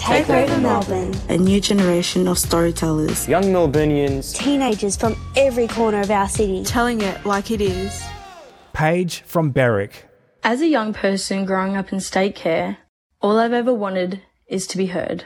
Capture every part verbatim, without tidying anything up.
Take over Melbourne. A new generation of storytellers. Young Melburnians. Teenagers from every corner of our city. Telling it like it is. Paige from Berwick. As a young person growing up in state care, all I've ever wanted is to be heard.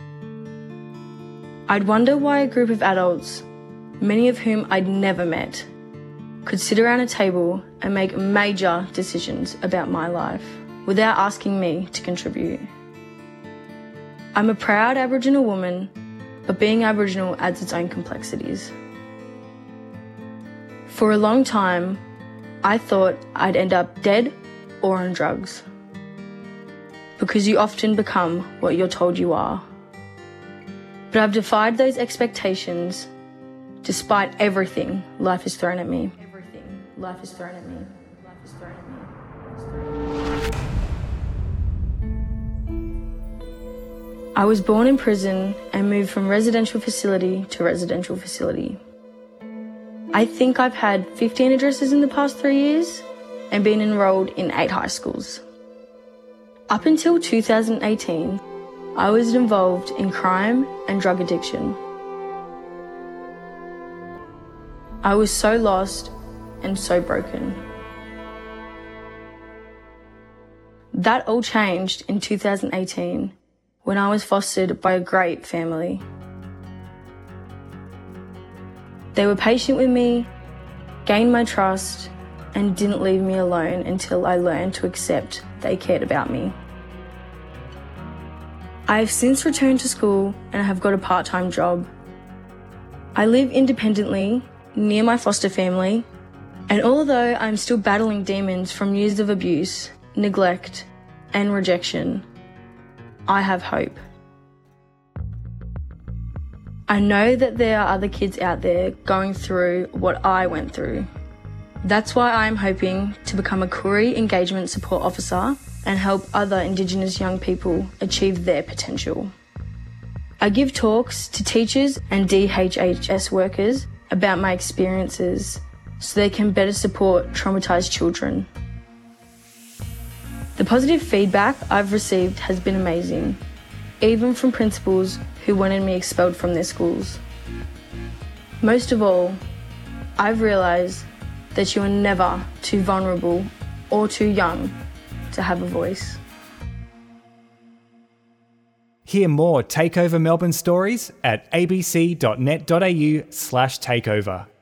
I'd wonder why a group of adults, many of whom I'd never met, could sit around a table and make major decisions about my life without asking me to contribute. I'm a proud Aboriginal woman, but being Aboriginal adds its own complexities. For a long time, I thought I'd end up dead or on drugs, because you often become what you're told you are. But I've defied those expectations despite everything life has thrown at me. Everything life has thrown at me. Life has thrown at me. I was born in prison and moved from residential facility to residential facility. I think I've had fifteen addresses in the past three years and been enrolled in eight high schools. Up until two thousand eighteen, I was involved in crime and drug addiction. I was so lost and so broken. That all changed in two thousand eighteen when I was fostered by a great family. They were patient with me, gained my trust, and didn't leave me alone until I learned to accept they cared about me. I have since returned to school and have got a part-time job. I live independently, near my foster family, and although I'm still battling demons from years of abuse, neglect, and rejection, I have hope. I know that there are other kids out there going through what I went through. That's why I'm hoping to become a Koori Engagement Support Officer and help other Indigenous young people achieve their potential. I give talks to teachers and D H H S workers about my experiences so they can better support traumatised children. The positive feedback I've received has been amazing, even from principals who wanted me expelled from their schools. Most of all, I've realised that you are never too vulnerable or too young to have a voice. Hear more Takeover Melbourne stories at abc.net.au slash takeover.